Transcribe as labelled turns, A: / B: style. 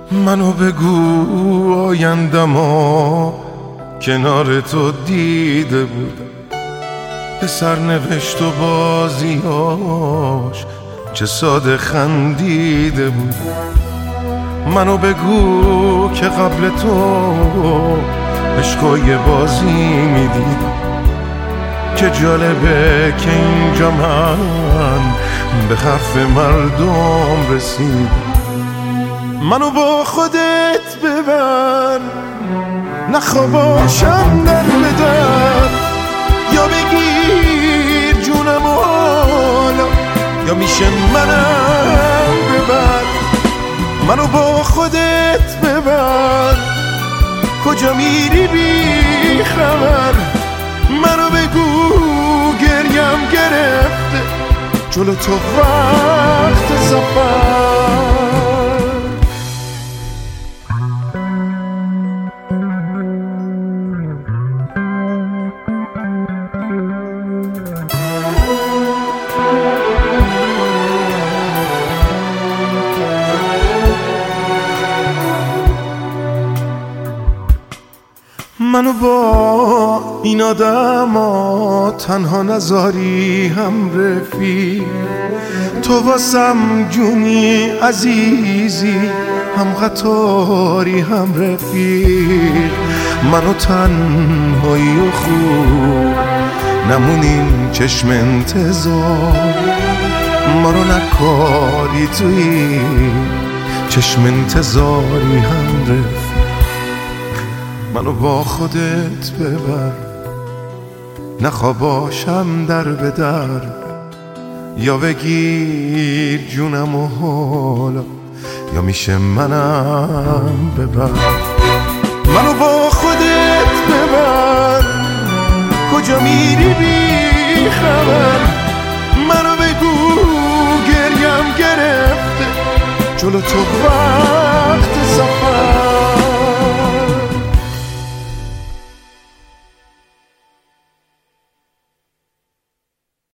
A: منو بگو آیندما کنار تو دیده بودم، به سرنوشت و بازیاش چه ساده خندیده بودم. منو بگو که قبل تو عشقای بازی میدیدم، که جالبه که اینجا من به حرف مردم رسیدم. منو با خودت ببر، نخوا باشم در بدر، یا بگیر جونم حالا یا میشه منم ببر. منو با خودت ببر، کجا میری بی خبر. منو بگو گریم گرفته جلو تو وقت سفر. منو با این آدما تنها نذاری هم رفیق، تو واسم جونی عزیزی، هم قطاری هم رفیق. منو تنهایی و خوب نمونیم چشم انتظار، ما رو نکاری توی چشم انتظاری هم رفیق. منو با خودت ببر، نخوا باشم در به در، یا بگیر جونم و حالا یا میشه منم ببر. منو با خودت ببر، کجا میری بی خبر. منو بگو گریم گرفته جلو تو وقت سفر.